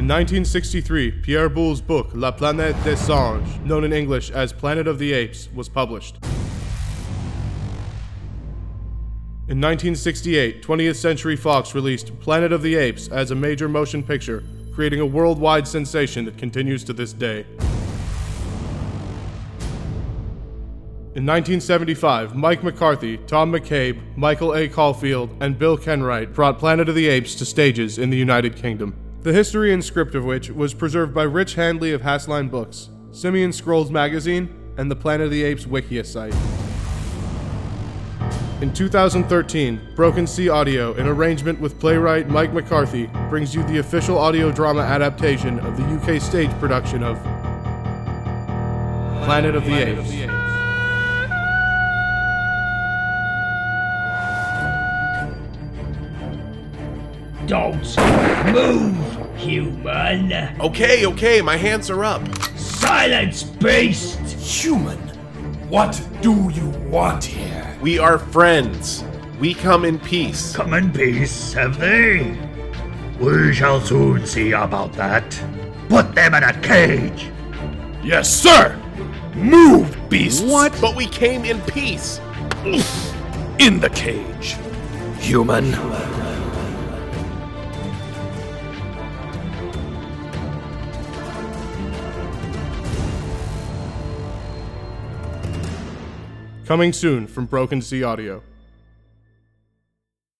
1963, Pierre Boulle's book La Planète des Singes, known in English as Planet of the Apes, was published. In 1968, 20th Century Fox released Planet of the Apes as a major motion picture, creating a worldwide sensation that continues to this day. In 1975, Mike McCarthy, Tom McCabe, Michael A. Caulfield, and Bill Kenwright brought Planet of the Apes to stages in the United Kingdom, the history and script of which was preserved by Rich Handley of Hassline Books, Simeon Scrolls Magazine, and the Planet of the Apes Wikia site. In 2013, Broken Sea Audio, in arrangement with playwright Mike McCarthy, brings you the official audio drama adaptation of the UK stage production of Planet of the Apes. Don't move, human! Okay, my hands are up. Silence, beast! Human, what do you want here? We are friends. We come in peace. Come in peace, have they? We shall soon see about that. Put them in a cage! Yes, sir! Move, beasts! What? But we came in peace. In the cage, human. Coming soon from Broken Sea Audio.